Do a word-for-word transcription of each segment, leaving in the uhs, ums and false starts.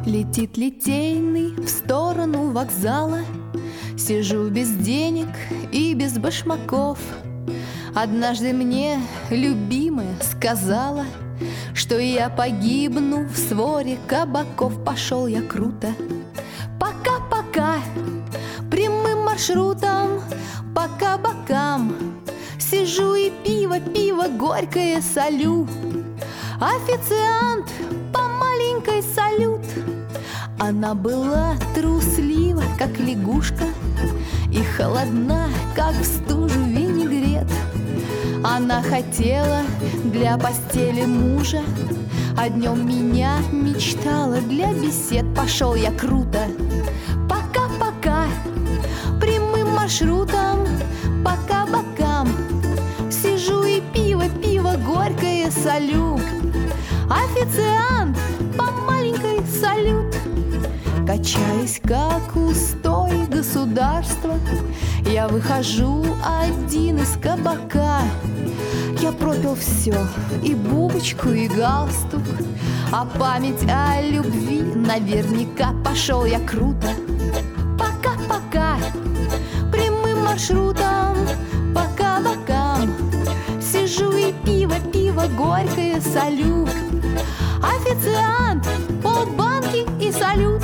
Летит литейный в сторону вокзала. Сижу без денег и без башмаков. Однажды мне любимая сказала, что я погибну в своре кабаков. Пошел я круто, пока-пока, прямым маршрутом по кабакам. Сижу и пиво, пиво горькое солю. Официант по маленькой салют. Она была труслива, как лягушка, и холодна, как в стужу винегрет. Она хотела для постели мужа, а днем меня мечтала для бесед. Пошел я круто, пока-пока, прямым маршрутом по кабакам. Сижу и пиво, пиво горькое солю. Официант по маленькой салют. Качаясь, как устой государства, я выхожу один из кабака. Я пропил все, и бубочку, и галстук, а память о любви наверняка. Пошел я круто, пока-пока, прямым маршрутом по кабакам. Сижу и пиво, пиво горькое солю. Официант, полбанки и салют.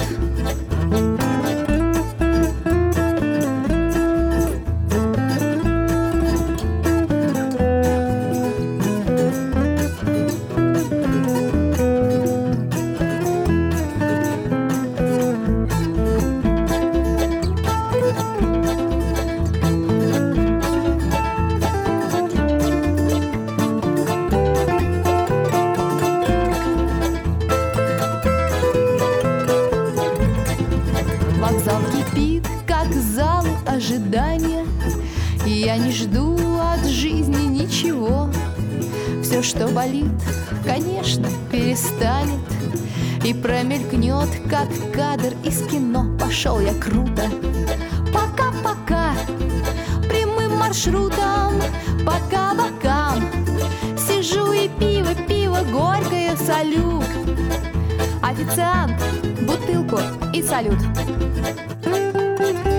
Вокзал кипит, как зал ожидания, и я не жду от жизни ничего. Все, что болит, конечно, перестанет и промелькнет, как кадр из кино. Пошел я круто, пока-пока, прямым маршрутом по кабакам. Сижу и пиво, пиво горькое солю. Официант, бутылку и салют.